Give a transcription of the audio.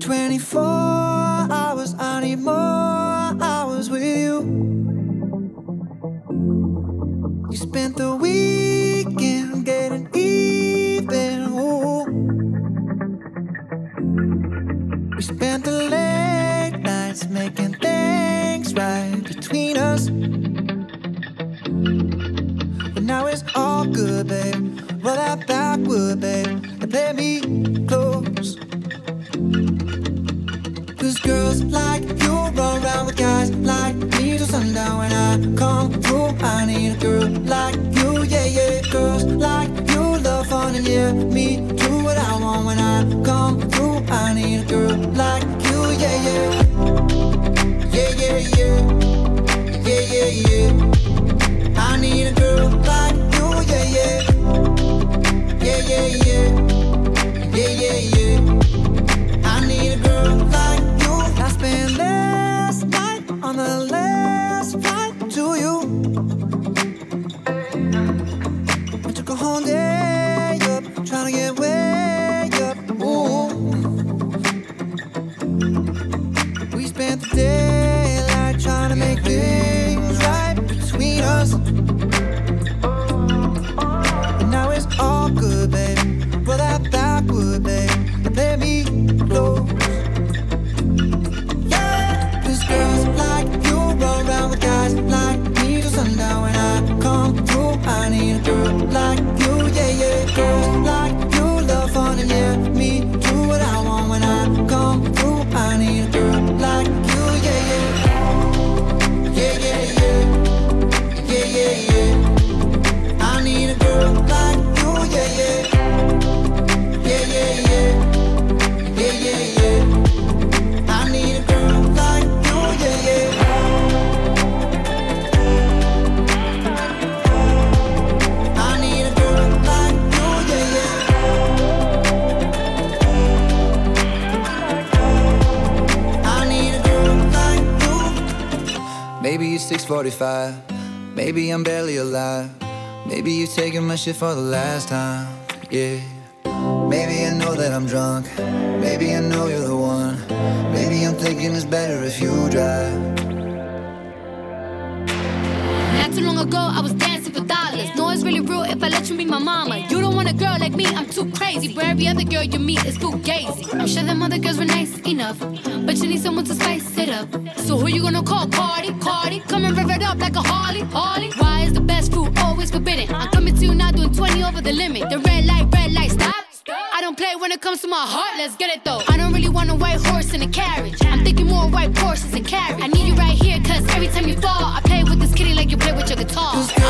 24 hours, I need more hours with you. You spent the weekend getting even, ooh. We spent the late nights making things right between us. But now it's all good, babe. Roll that backward, babe, and play me close. Cause girls like you run around with guys like me till sundown. When I come through, I need a girl like you, yeah, yeah. Girls like you love fun and yeah, me do what I want. When I come through, I need a girl like you, yeah, yeah. Yeah, yeah, yeah. Yeah, yeah, yeah. I need a girl like you, yeah, yeah. Yeah, yeah, yeah. Yeah, yeah, yeah. I need a girl like you. I spent last night on the last flight to you. I took a whole day up, trying to get way up. Ooh. We spent the daylight trying to make things right between us. And now it's all good, baby. Roll that backward, babe, and play me close. Yeah, 'cause girls like you run around with guys like me till sundown. When I come through, I need a girl like you, yeah, yeah. Girls like you love fun and yeah, me do what I want. When I come through, I need a girl like you, yeah, yeah. Yeah, yeah, yeah. Yeah, yeah, yeah. I need a girl like you, yeah, yeah. Yeah, yeah, yeah. Yeah, yeah, yeah. I need a girl like you, yeah, yeah. I need a girl like you, yeah, yeah. I need a girl like you. Maybe it's 6:45. Maybe I'm barely alive. Maybe you're taking my shit for the last time, yeah. Maybe I know that I'm drunk. Maybe I know you're the one. Maybe I'm thinking it's better if you drive. Not too long ago, I was dancing for dollars. No, it's really real if I let you be my mama. You don't want a girl like me, I'm too crazy. Where every other girl you meet is fugazi. I'm sure them other girls were nice enough, but you need someone to spice it up. So who you gonna call? Cardi, Cardi. Come and rev it up like a Harley, Harley. Why is the best fruit always forbidden? I'm coming to you now doing 20 over the limit. The red light, stop. I don't play when it comes to my heart, let's get it though. I don't really want a white horse in a carriage. I'm thinking more white Porsches and carriage. I need you right here, cause every time you fall, I play with this kitty like you play with your guitar.